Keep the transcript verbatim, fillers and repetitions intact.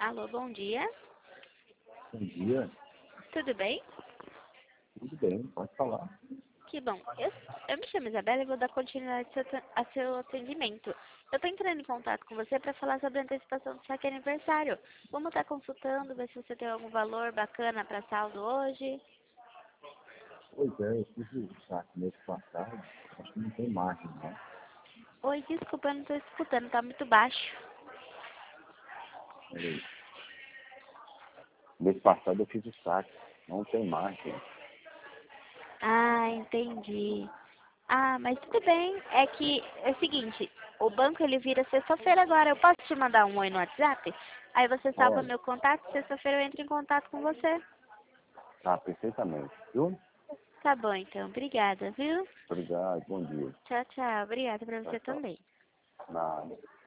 Alô, bom dia. Bom dia, Tudo bem? tudo bem, pode falar. Que bom. Eu, eu me chamo Isabela e vou dar continuidade ao seu, a seu atendimento. Eu estou entrando em contato com você para falar sobre a antecipação do saque aniversário. Vamos estar consultando, ver se você tem algum valor bacana para saldo hoje. Pois é, eu fiz o saque mês passado, acho que não tem margem, não. Oi, desculpa, eu não estou escutando, está muito baixo. Peraí. Mês passado eu fiz o saque, não tem margem. Ah, entendi. Ah, mas tudo bem. É que é o seguinte, o banco ele vira sexta-feira agora. Eu posso te mandar um oi no WhatsApp? Aí você salva Olha, meu contato, sexta-feira eu entro em contato com você. tá, perfeitamente, viu? Tá bom, então. Obrigada, viu? Obrigado, bom dia. Tchau, tchau. Obrigada pra Tchau, você tchau. também. Nada.